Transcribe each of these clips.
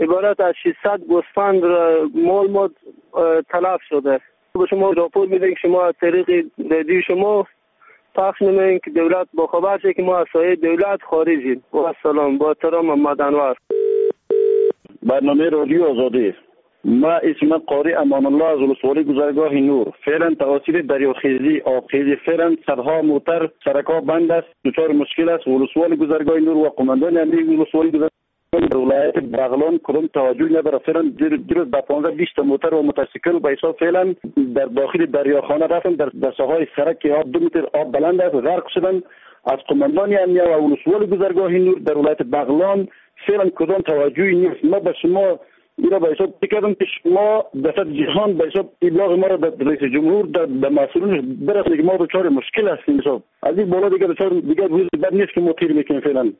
عبارت از 600 گوسفند مال ما تلف شده. به شما راپور میدیم که شما از طریق رادیو شما پخش نمایید که دولت با خبر شه که ما از سایه دولت خارجیم. با السلام، با احترام، محمد انور. برنامه رادیو آزادی. ما اسم قاری امان الله از ولسوالی گذرگاه نور. فعلا توسط دریاخیزی آبخیزی فعلا صدها موتر سرکا بند است، دچار مشکل است. ولسوالی گذرگاه نور و قماندان امنیتی ولسوالی گذرگاه در ولایت بغلان کدام توجه نداره. فعلا دیروز با 15-20 موتر و موتورسیکل به حساب فعلا در داخل دریاخانه رفتن، در ساحای سرک آب 2 متر آب بلند است غرق شدن. از قماندان امنیت و ولسوالی گذرگاه نور در ولایت بغلان فعلا کدام توجهی نیست. ما به شما اینا به حساب کردم که شما دست جهان به حساب ابلاغ ما را در رئیس جمهور در مسئولینش برسونید که ما دچار مشکل هستیم. حساب از این بالا دیگه روز بعد نیست که ما تیر میکنیم. فعلا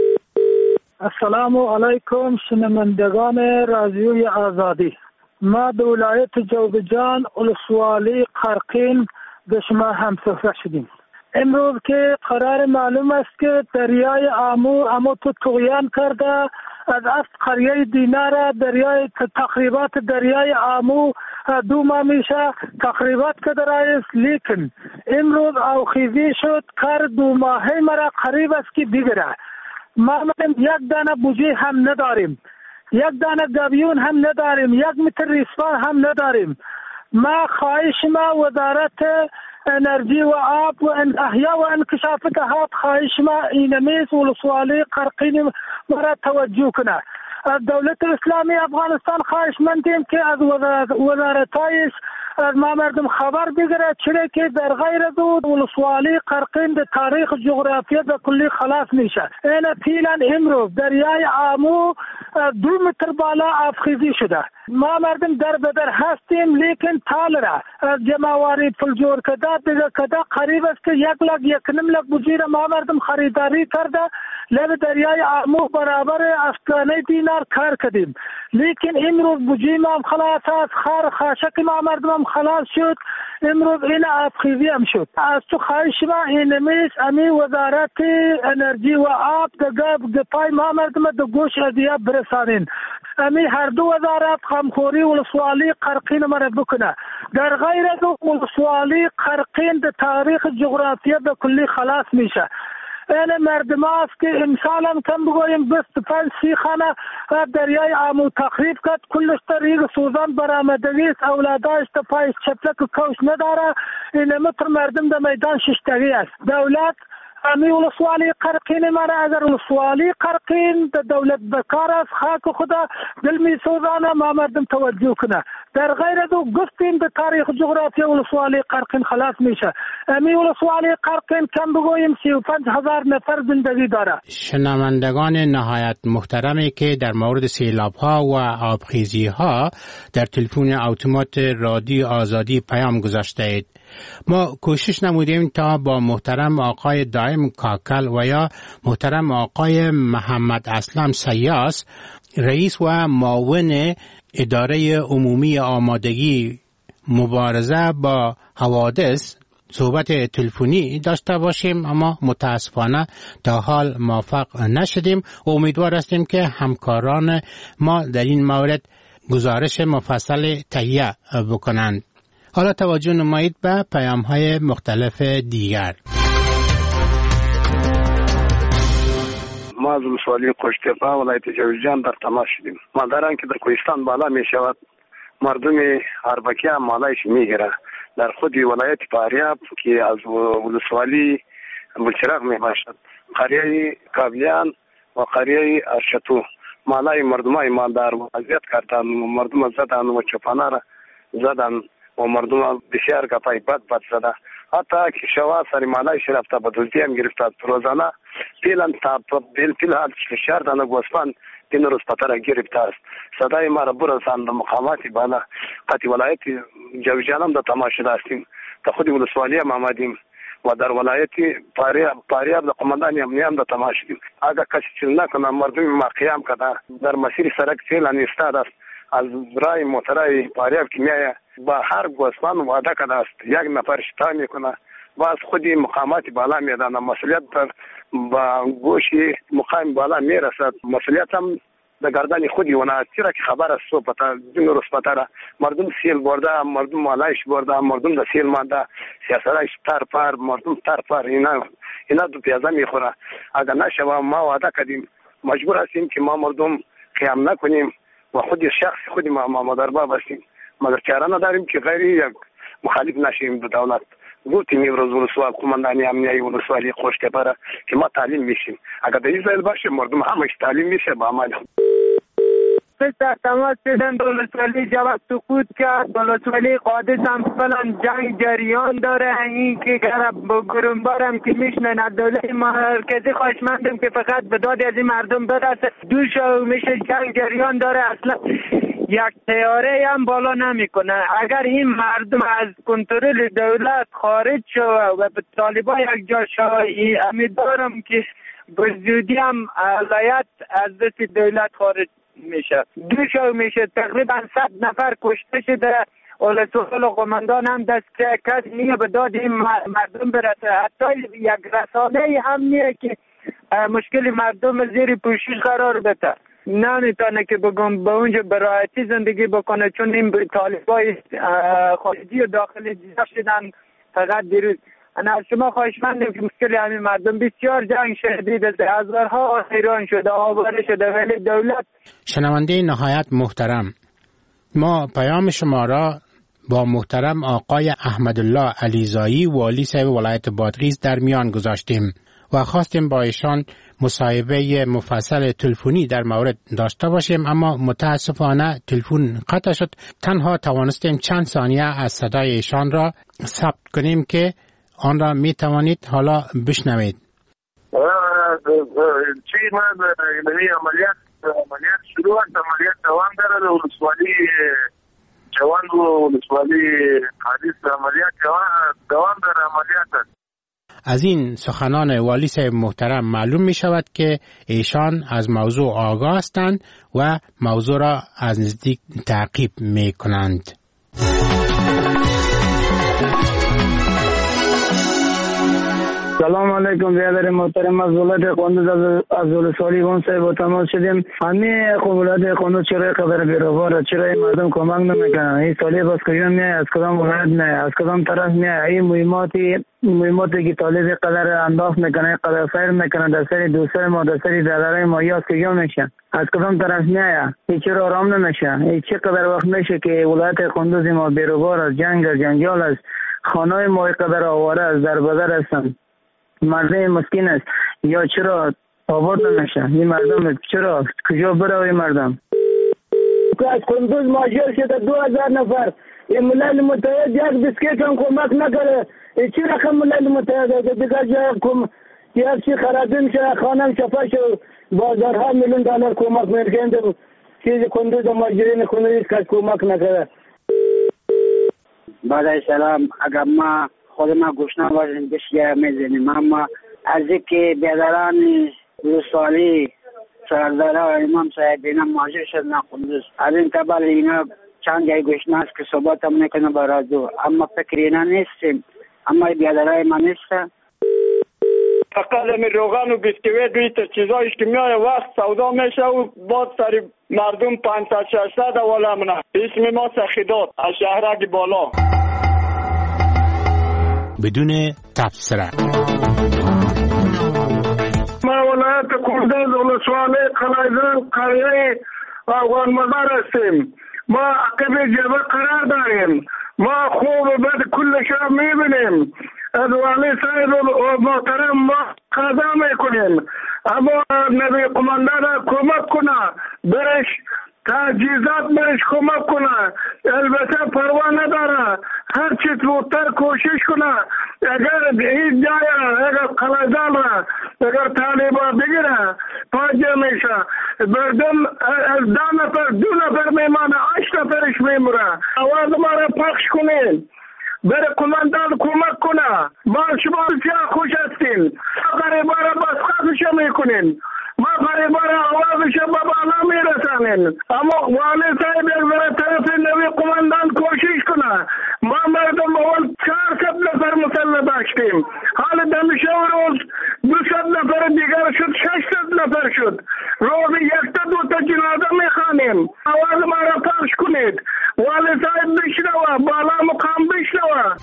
السلام علیکم شنوندگان رادیوی آزادی. ما در ولایت جوزجان ولسوالی قرقین به شما هم صحبت شدیم. امروز که قرار معلوم است که دریای آمو تو طغیان کرده، از قریه دینار دریای تقریبات دریای آمو 2 ماه میشه تقریبات کرده است، لیکن امروز آوخیزی شد کار 2 ماهه مرا قریب است که بگیره. ما یک دانه بوجی هم نداریم، یک دانه گابیون هم نداریم، 1 متر ریسمان هم نداریم. ما خواهش ما وزارت انرژی و آب و احیا و انکشافات آب خواهش ما اینمیز ولسوالی قرقین مرا توجه کنه. از دولت اسلامی افغانستان خواهش مندیم که از وزارتایش از ما مردم خبر بگیره، چرا که در غیر از ولسوالی قرقین در تاریخ جغرافیا به کلی خلاص میشه. این فعلا امروز دریای آمو 2 متر بالا آبخیزی شده. ما مردم در بدر هستیم، لیکن تال را از جمعواری پول جور کده قریب است که 1-1.5 لک بوجی را ما مردم خریداری کرده. لب دریای آمو برابر افغانه دینار کار کردیم، لیکن امروز بوجی ما هم خلاص است، خاشک ما مردم هم خلاص شد. امروز این آبخیزی هم شد. از تو خواهش ما اینمیش امی وزارت انرژی و آب دپای ما مردم دو گوش ادیاب برسانین. امی هر دو وزارت همکاری ولسوالی قرقین مرا بکنه. در غیر از ولسوالی قرقین در تاریخ جغرافیا به کلی خلاص میشه. این مردم است که امسال هم کم بگویم 25-30 خانه دریای آمو تخریب کرد، کلش طریق سوزان برآمدگی است، اولاداش پایش چپلک کوش نداره. این متر مردم در میدان ششتگی است. دولت امی ولسوالی قرقین مرا اگر ولسوالی قرقین در دولت بکار است، خاک خدا دل می سوزانه ما مردم توجه کنه. در غیر دو گفتیم به تاریخ جغرافیا ولسوالی قرقین خلاص میشه. امی ولسوالی قرقین کم بگویم 35,000 نفر زندگی داره. شنوندگان نهایت محترمی که در مورد سیلاب ها و آبخیزی ها در تلفن اتومات رادیو آزادی پیام گذاشته اید. ما کوشش نمودیم تا با محترم آقای دائم کاکل و یا محترم آقای محمد اسلم سیاس رئیس و معاون اداره عمومی آمادگی مبارزه با حوادث صحبت تلفنی داشته باشیم، اما متاسفانه تا حال موفق نشدیم و امیدوار هستیم که همکاران ما در این مورد گزارش مفصل تهیه بکنند. حالا توجه نمایید به پیام‌های مختلف دیگر. ما از ولسوالی قشتیپه ولایت جوزجان در تماس شدیم. مادران که در کوهستان بالا می شود، مردم اربکی هم مالایش میگیره. در خود ولایت فاریاب که از ولسوالی بلچراغ می باشد، قریه کابلیان و قریه ارشتو مالای مردمای مالدار وضعیت کردن، مردم زدن و چپانه را زدن و مردم بسیار گپای بد زده. حتی که شوا سری مالایش رفته به دزدی هم گرفته. روزانه پیلان تا پیلان 4 دانه گوسفند این روز پتر گرفته است. صدای ما را برساند مقاماتی بالا. قطعی ولایت جوزجان هم در تماشا هستیم. تا خود ولسوالی هم آمدیم و در ولایت فاریاب در قماندان امنیت هم در تماشا هستیم. اگر کسی چیز نکنه مردم ما قیام کرده در مسیر سرک پیلان ایستاده است. از رای موترای فاریاب که میایه با هر گوسفند وعده کرده است 1 نفر شتا میکنه و از خودی مقامات بالا میدانه. مسئولیت با گوشی مقام بالا میرسد. مسئولیت هم در گردن خودی اونا چرا که خبر است صبح پتا دین روز پتا مردم سیل برده، مردم مالایش برده، مردم در سیل مانده، سیاستش تر مردم تر اینا دو پیازه میخوره. اگر نشه ما وعده کردیم مجبور هستیم که ما مردم قیام نکنیم و خود شخص خود ما دربا باشیم، مگر چاره نداریم که غیر یک مخالف نشیم به دولت. گفتیم امروز ولسوال قماندانی امنیتی ولسوالی خوشتبره که ما تعلیم میشیم. اگر در اسرائیل باشه مردم همش تعلیم میشه با عمل. در تماس شدن ولسوالی جواب سکوت کرد. ولسوالی قادس هم فلان جنگ جریان داره. این که گرومبارم که میشنن دولت مرکزی خواهشمندم که فقط به داد از این مردم برسه. دوشو میشه جنگ جریان داره. اصلا یک تیاره هم بالا نمیکنه. اگر این مردم از کنترل دولت خارج شود و به طالبان یک جا شود، امیدوارم که به زودی هم ولایت از دست دولت خارج میشه. دوشو میشه تقریبا 100 نفر کشته شده. ولسوال و قماندان هم دست کس نیه به داد این مردم برسه. حتی یک رسانه هم نیه که مشکل مردم زیر پوشش قرار بده. نمیتونه که بگم به اونجا براحتی زندگی بکنه، چون این طالبای خارجی و داخلی جدا شدن. فقط دیروز انا از شما خواهشمندم که مشکل همین مردم بسیار جنگ شدید است، هزارها ایران شده، آواره شده، ولی دولت. شنونده نهایت محترم، ما پیام شما را با محترم آقای احمدالله علیزایی والی صاحب ولایت بادغیس در میان گذاشتیم و خواستیم با ایشان مصاحبه مفصل تلفنی در مورد داشته باشیم، اما متاسفانه تلفن قطع شد. تنها توانستیم چند ثانیه از صدای ایشان را ثبت کنیم که آن را می توانید حالا بشنوید. چی من عملیات شروع است، عملیات دوام داره. ولسوالی جوان و ولسوالی حدیث عملیات دوام داره، عملیات است. از این سخنان والی صاحب محترم معلوم می شود که ایشان از موضوع آگاه هستند و موضوع را از نزدیک تعقیب می کنند. سلام علیکم برادر محترم، از ولایت قندوز از ولسوالی اون صاحب تماس شدیم. همین ولایت قندوز چرا قدر بیروباره، چرا این مردم کمک نمیکنن؟ این طالب از کجا میاد؟ از کدام ولایت میاد؟ از کدام طرف میاد؟ این مهماتی که طالب قدر انداز میکنه، قدر فیر میکنه در سر دوستای ما، در سر دادرای ما، یا از کجا میشه؟ از کدام طرف میاد؟ این چرا آرام نمیشه؟ این چه قدر وقت میشه که ولایت قندوز ما بیروبار از جنگال است، خانه ما قدر آواره است، در بدر هستند، مردم مسکین است، یا چرا آباد نمیشه؟ این مردم چرا کجا بره؟ این مردم از قندوز مهاجر شده 2000 نفر. این ملل متحد یک بسکیت هم کمک نکرده. این چی رقم ملل متحد است؟ دیگر جای یک چی خرابی میشه، خانم چپا شد، بازارها میلیون دلار کمک میکنند. چیز قندوز مهاجرین قندوز کس کمک نکرده. بعد سلام، اگر ما خود ما گوشنا باشیم بسیار میزنیم، اما از اینکه بیادران ولسوالی سرداره و امام صاحب اینا مهاجر شدن قندوز، از این قبل اینا چند جای گوشنا است که صحبت هم نکنه با رادیو، اما فکر اینا نیستیم، اما بیادرای ما نیستن. فقط می روغن و بیسکویت و تا چیزایش که میای وقت سودا میشه و بعد سری مردم 500-600 والا منه. اسم ما سخیدات از شهرک بالا بدون تبصره. ما ولایت قندوز ولسوالی قلایزان قریه افغان مزار هستیم. ما عقب جبه قرار داریم. ما خوب و بد کل شب میبینیم. از والی صاحب و محترم ما قضا میکنیم، اما نبی قماندان کمک کنه، برش تجهیزات برش کمک کنه. البته پروا نداره، هر چی زودتر کوشش کنه. اگر این جای اگر قلعه‌دار را اگر طالبا بگیره فاجعه میشه. مردم از 2 نفر میمانه، 8 نفرش میموره. آواز ما را پخش کنین، بره قماندان کمک کنه. ما شما بسیار خوش هستیم. غریبا را بسخاتش میکنین، ما غریبا را آوازش به بالا میرسانین. اما والی صاحب یک ذره طرف نوی قماندان کوشش کنه. ما مردم اول 400 نفر نفر مسلح داشتیم. حال دمیشه روز 200 نفر دیگر شد، 600 نفر شد. روز یک تا دو تا جنازه میخوانیم. آواز ما را پخش کنید. والی صاحب بشنوه، بالا مقام بشنوه.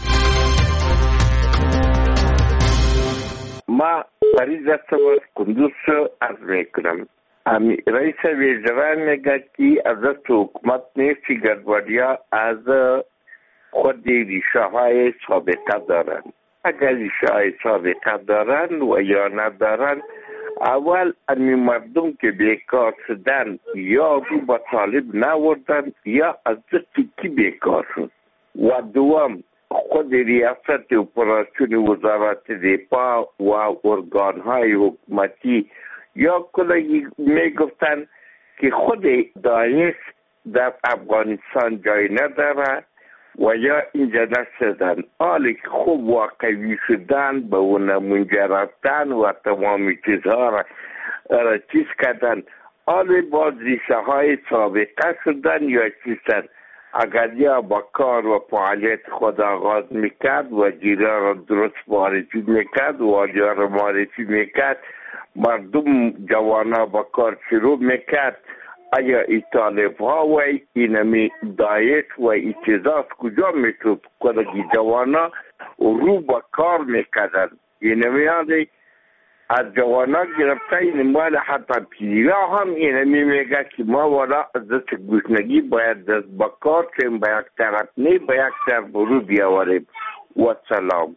ما فرید هستم از کندوز عرض میکنم. رئیس وزرا میگه که از حکومت نیست که گردواریا از خود ریشه های سابقه دارن. اگر ریشه های سابقه دارن و یا ندارن، اول امی مردم که بیکار شدن یا رو با طالب نوردن یا از دستی بیکار شد. و دوم خود ریاست اپراسیون وزارت دفاع و ارگانهای حکومتی یا کلی میگفتن که خود داعش در افغانستان جای نداره و یا اینجا نشدن. حالی که خوب واقعی شدن به اون منجر رفتن و تمام چیزها را چیز کردن، حالی باز ریشه های سابقه شدن یا چیزن. اگر یا با کار و فعالیت خود آغاز میکرد و جیره را درست معرفی میکرد و آجا را معرفی میکرد، مردم جوانا با کار شروع میکرد. آیا ای طالب ها و اینمی داعش و ای چیزاست کجا میتود کلگی جوانا رو با کار میکردن. اینمی آنی از جوانا گرفته این مال حتی پیرا هم اینمی میگه که ما والا از دست گوشنگی باید دست با کار چیم، با یک طرف نی با یک طرف برو بیاوریم. و سلام.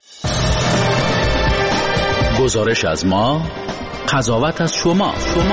گزارش از ما، قضاوت از شما.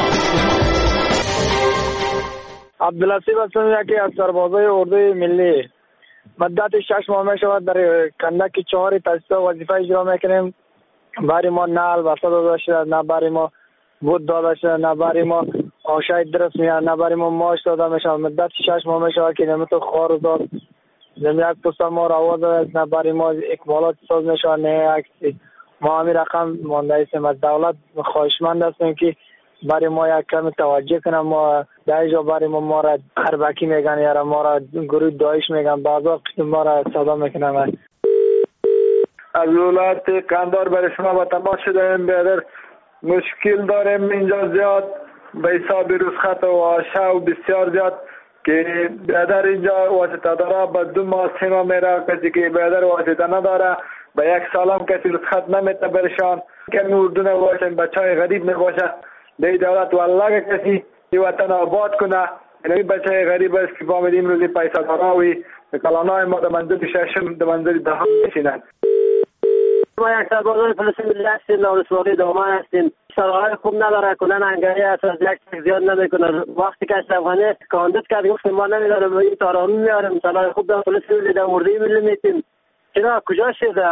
عبدالعزیز هستم، یکی از سربازای اردوی ملی. مدت 6 ماه می شود در کندک 4 تاسیس وظیفه اجرا میکنیم. برای ما نه البته داده شده، نه برای ما بود داده شده، نه برای ما آشای درست میاد، نه برای ما ماش داده میشه. مدت 6 ماه می شود که نمیتو خوار داد یک پوست ما را آورده، نه برای ما اکمالات ساز میشه، نه اکسی. ما همین رقم مانده ایستیم. از دولت خواهشمند هستیم که برای ما یک کم توجه کنم. ما در اینجا برای ما را اربکی میگن یا ما را گروه داعش میگن، بعضا ما را صدا میکنن. از ولایت قندهار برای شما با تماس شدیم. بیادر مشکل داریم اینجا زیاد به حساب رسخت و آشه و بسیار زیاد که بیادر اینجا واسطه داره. به 2 ماه 3 ماه میره. کسی که بیادر واسطه نداره به 1 سال هم کسی رسخت نمیته برشان. کمی اردو نباشن، بچه های غریب نباشه. دی دولت والله کسی دی وطن آباد کنه. این بچه های غریب است که فامدیم روزی پیسه داراوی کلانای ما در منزل 6 در منزل 10 میشینن. ما یک سربازای فلسطین ملی هستیم، نورسوالی دامان هستیم. سرهای خوب نداره، کلن انگاری هست، از یک تک زیاد نمیکنه. وقتی که افغانی کاندید کرد گفتیم ما نمیدارم این تارانو میاریم. سرهای خوب در فلسطین ملی در اردوی ملی میتیم. چرا کجا شد؟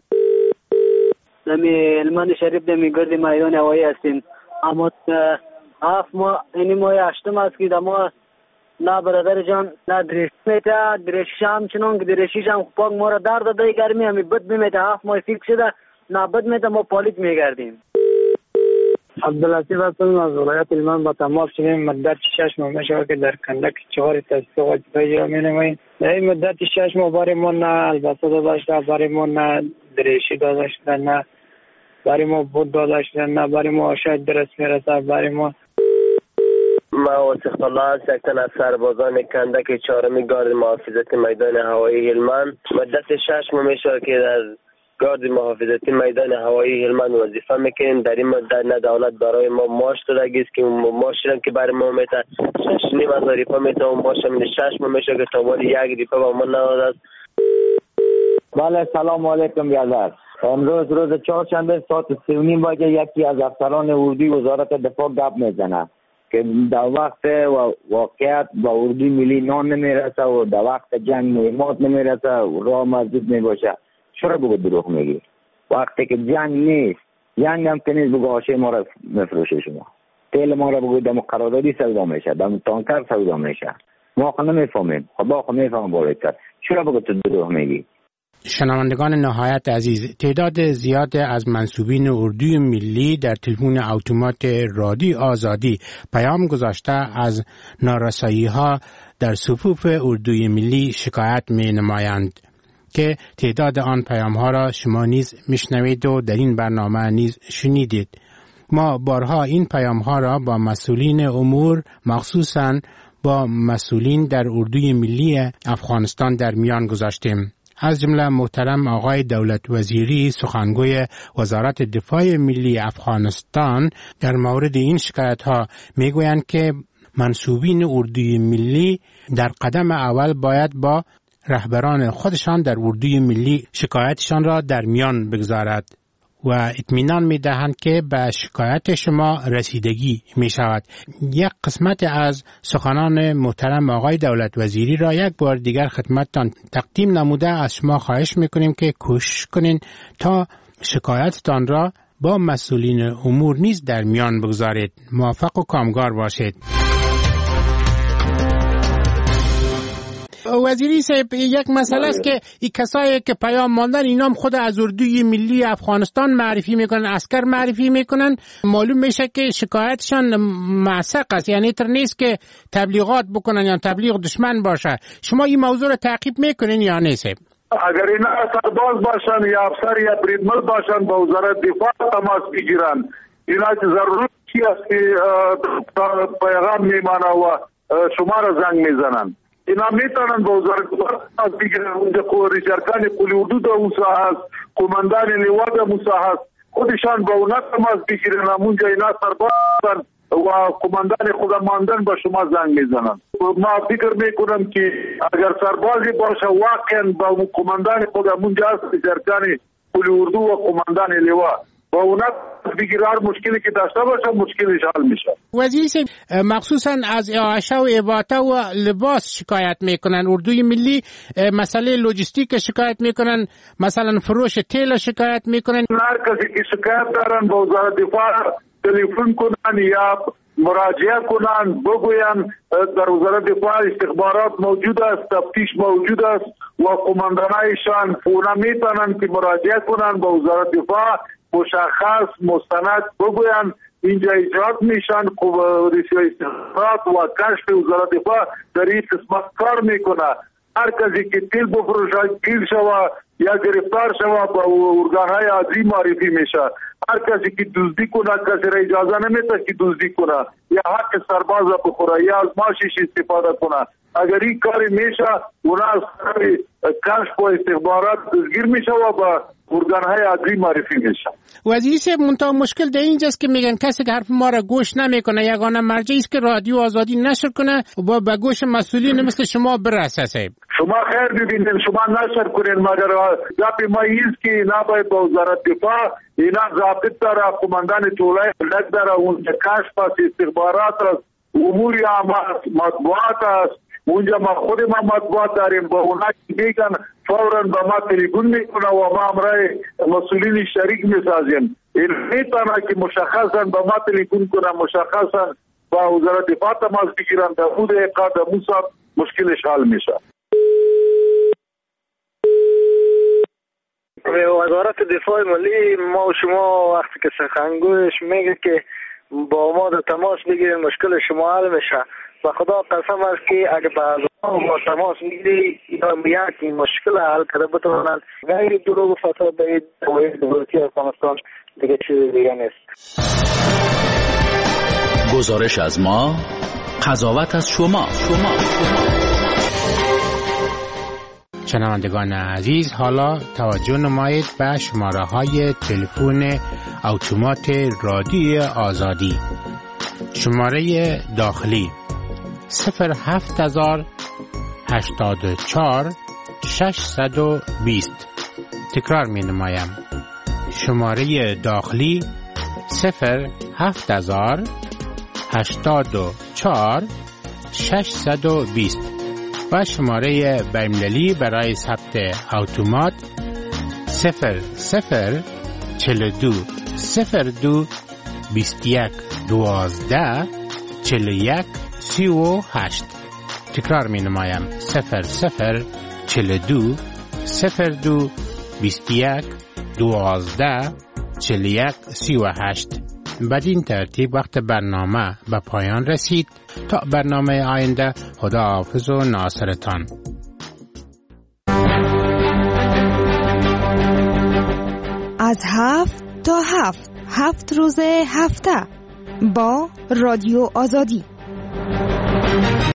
نمی علمان شریف دمی گرد میدان هوایی هستیم. اما ما اینی ماه 8 است که ما نه برادر جان نه درش میته، درشش هم چنان که درشیش هم پاک ما را در داده گرمی همی بد میته. 7 ماه فیکس شده نه بد میته، ما پالیت میگردیم. عبدالعزیز هستم، از ولایت هلمند با تماس شدیم. مدت 6 ماه میشه که در کندک 4 تاسیس وظیفه اجرا می‌نماییم. در این مدت 6 ماه برای ما نه البته داده شده، برای ما نه درشی داده شده، نه برای ما بود داده شده، نه برای ما آشای درست میرسه. برای ما واسق الله است، یک تن از سربازان کندک 4 گارد محافظتی میدان هوایی هلمند. مدت 6 ماه میشه که در گارد محافظتی میدان هوایی هلمند وظیفه میکنیم. در این مدت نه دولت برای ما ماش داده است که ماشی که برای ما میته 6,500 ریپا میته و ماش هم 6 ماه میشه که تا ولی 1 ریپا با ما نداده است. بله سلام علیکم بیادر. امروز روز چهارشنبه ساعت 3:30 بجه یکی از افسران اردوی وزارت دفاع گپ میزنه که در وقت واقعیت با اردوی ملی نان نمیرسه و در وقت جنگ مهمات نمیرسه و راه مسجد میباشه. چرا بگو دروغ میگی؟ وقتی که جنگ نیست، جنگ هم که نیست بگو آشه ما را مفروشه شما. تیل ما را بگو دم قراردادی سودا میشه، دم تانکر سودا میشه. ما خود نمیفهمیم، خدا خود میفهمه بالاتر. چرا بگو تو دروغ میگی؟ شنوندگان نهایت عزیز، تعداد زیاد از منسوبین اردوی ملی در تلفن اتومات رادیو آزادی پیام گذاشته از نارسایی‌ها در صفوف اردوی ملی شکایت می نمایند که تعداد آن پیام ها را شما نیز میشنوید و در این برنامه نیز شنیدید. ما بارها این پیام ها را با مسئولین امور، مخصوصاً با مسئولین در اردوی ملی افغانستان در میان گذاشتیم. از جمله محترم آقای دولت وزیری سخنگوی وزارت دفاع ملی افغانستان در مورد این شکایت ها میگویند که منصوبین اردوی ملی در قدم اول باید با رهبران خودشان در اردوی ملی شکایتشان را در میان بگذارد و اطمینان می‌دهند که به شکایت شما رسیدگی می‌شود. یک قسمت از سخنان محترم آقای دولت وزیری را یک بار دیگر خدمتتان تقدیم نموده از شما خواهش می‌کنیم که کوشش کنین تا شکایتتان را با مسئولین امور نیز در میان بگذارید. موفق و کامگار باشید. وزیری صاحب، یک مسئله است که این کسایی که پیام ماندن اینام خود از اردوی ملی افغانستان معرفی میکنن، عسکر معرفی میکنن، معلوم میشه که شکایتشان معسق است، یعنی تر نیست که تبلیغات بکنن یا تبلیغ دشمن باشه. شما این موضوع رو تعقیب میکنین یا نه صاحب؟ اگر اینا سرباز باشن یا افسر یا بریدمن باشن با وزارت دفاع تماس بگیرن. اینا ضروری است که پیغام میمانه و شما را زنگ میزنن. اینا میتونن با وزارت دفاع بگیرن. اونجا ریشارکان قلی حدود موسا هست، قماندان لواء موسا هست، خودشان با اونا تماس بگیرن. اونجا اینا سرباز هستن و قماندان خودماندن با شما زنگ میزنن. ما فکر میکنم که اگر سربازی باشه واقعا با قماندان خودمونجا هست، ریشارکان قلی اردو و قماندان لواء با اونا بگیرار مشکلی که داشته باشه مشکلش حل میشه. وزیر صاحب، مخصوصا از اعاشه و اباطه و لباس شکایت میکنن. اردوی ملی مسئله لوجستیک شکایت میکنن، مثلا فروش تیل شکایت میکنن. هر کسی که شکایت دارن با وزارت دفاع تلفن کنن یا مراجعه کنن، بگوین در وزارت دفاع استخبارات موجود است، تفتیش موجود است و قماندانایشان اونا میتونن که مراجعه کنن با وزارت دفاع، مشخص مستند بگوین اینجا ایجاد میشن. استخبارات و کشف وزارت دفاع در این قسمت کار میکنه. هر کسی که تیل بفروشه گیر شوه یا گرفتار شوه با ارگانهای عادی معرفی میشه. هر کسی که دزدی کنه کسی را اجازه نمیده که دزدی کنه یا حق سرباز را بخوره یا از ماشیش استفاده کنه. اگر این کاری میشه اونا از کشف و استخبارات دزگیر میشه و با ارگانهای عادی معرفی میشه. وزیر صاحب، منتها مشکل در اینجاست که میگن کسی که حرف ما را گوش نمیکنه. یگانه مرجعی است که رادیو آزادی نشر کنه و به گوش مسئولین مثل شما برسه. صاحب شما خیر ببینید، شما نشر کنین، مگر گپ ما ایست که نباید با وزارت دفاع اینا ضابط داره، قماندان طولای لگ داره، اونجا کشف است، استخبارات است، امور مطبوعات است. اونجا ما خود ما مطبوعات داریم، با اونا که میگن فوراً با ما تلفن میکنه و ما امرای مسئولین شریک میسازیم. این میتونه که مشخصا با ما تلفن کنه، مشخصا با وزارت دفاع تماس بگیرن، در بود اقاد موسا مشکلش حل میشه. وزارت دفاع ملی ما و شما وقتی که سخنگویش میگه که با ما در تماس بگیرین مشکل شما حل میشه. و خدا قسم است که اگه با تماس میگیری یا میاد این مشکل حل کرده بتونن غیر دروغ و فساد به دولتی افغانستان دیگه چیز دیگه نیست. گزارش از ما، قضاوت از شما. شنوندگان عزیز، حالا توجه نمایید به شماره های تلفن اتومات رادیو آزادی. شماره داخلی 07084 620. تکرار می نمایم. شماره داخلی 07084 620 و شماره بین‌المللی برای ثبت اتومات 0042 02 21 12 41 38. تکرار می نمایم 0042 02 21 12 41 38. بدین ترتیب وقت برنامه به پایان رسید. تا برنامه آینده، خدا حافظ و ناصرتان. از 7 تا 7 روز هفته با رادیو آزادی.